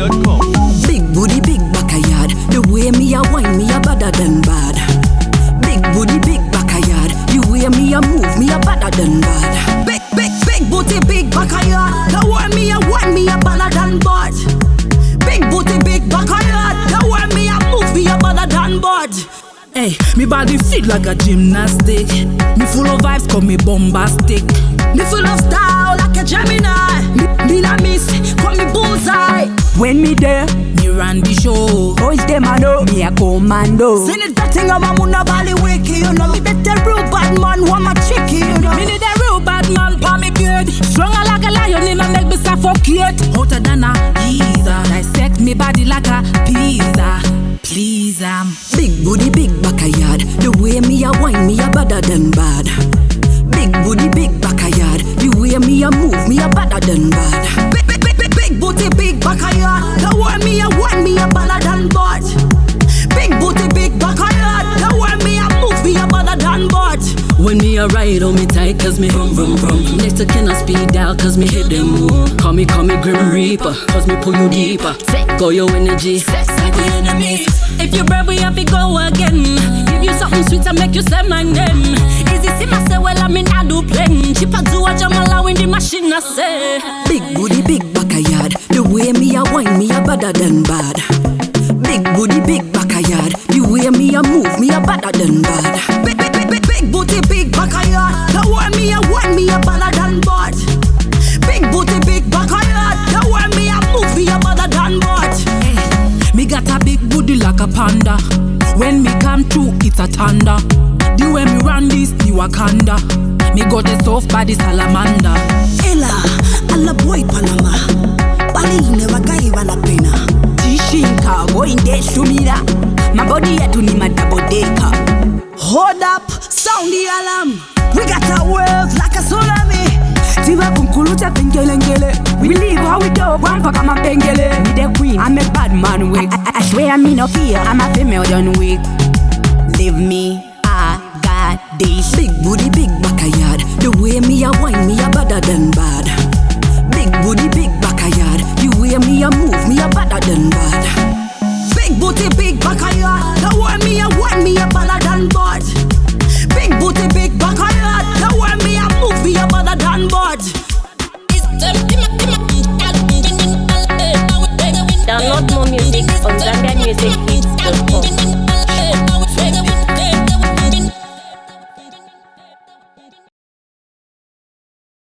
BigBodyBig.com. Big booty, big backyard. The way me a wine, me a better than bad. Big booty, big backyard. The way me a move, me a better than bad. Big booty, big backyard. The way me a wine, me a better than bad. Big booty, big backyard. The way me a move, me a better than bad. Hey, me body fit like a gymnastic. Me full of vibes, call me bombastic. Me full of style like a Gemini. Me na miss, call me bullseye. When me there, Me run the show. boys them a know me a commando. Seen it that thing I'm a muna valley wiki. You know me that real bad man want my chicky. You know Me need a real bad man for me beard. Stronger like a lion in a neck, me suffocate. Hotter than a geezer. Dissect me body like a pizza. Please, big booty, big backyard. The way me a wine, me a better than bad. Big booty, big backyard. The way me a move, me a better than bad. Big booty, big backyard. The way me a wine, me a better than bad. Big booty, big backyard. The way me a move, me a better than bad. when me a ride on me tight, cause me vroom vroom vroom. Next to can I speed out, cause me hit them move. Call me Grim Reaper, cause me pull you deeper. Go your energy, sex like the enemies. If you're brave, we have to go again. Give you something sweet and make you say my name. Easy see me say, well, I mean, I do plain. Chipa do a jamala when the machine I say. Big booty, big backyard. The way me a wine, me a better than bad. Big booty, big backyard. The way me a move, me a better than bad. Big booty, big backyard. The way me a wine, me a better than bad. Big booty, big backyard. The way me a move, me a better than bad. Me got a big booty like a panda. When me come through, it's a thunder. The way me run this, new Wakanda. Me got the soft body salamander. Ella, alla boy Panama. Bali never gaiva la pena. Tishinka, going there shumira. My body yet ni my double decker. Hold up, sound the alarm. We got a wave like a tsunami. Tiba kumkuluta pengelengele. We live how we do, one fuck I'm a pengele. Me the queen, I'm a bad man wig. I swear I'm no fear, I'm a female done wig. Leave me, I got this. Big booty, big backyard. The way me a wine, me a better than bad. Big booty, big